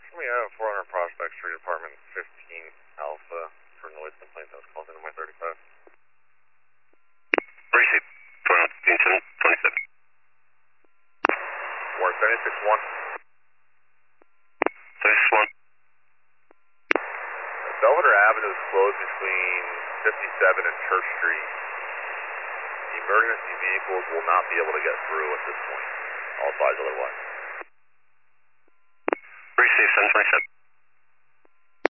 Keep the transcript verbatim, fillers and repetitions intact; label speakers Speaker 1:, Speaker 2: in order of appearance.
Speaker 1: We have four hundred Prospect Street, apartment fifteen Alpha for noise complaint that was called into my thirty-five.
Speaker 2: Receipt, twenty-seven, twenty-seven.
Speaker 1: Warren seventy-six one.
Speaker 2: seventy-six one.
Speaker 1: Belvedere Avenue is closed between fifty-seven and Church Street. Emergency vehicles will not be able to get through at this point. All advise otherwise.
Speaker 2: Receive seven twenty-seven.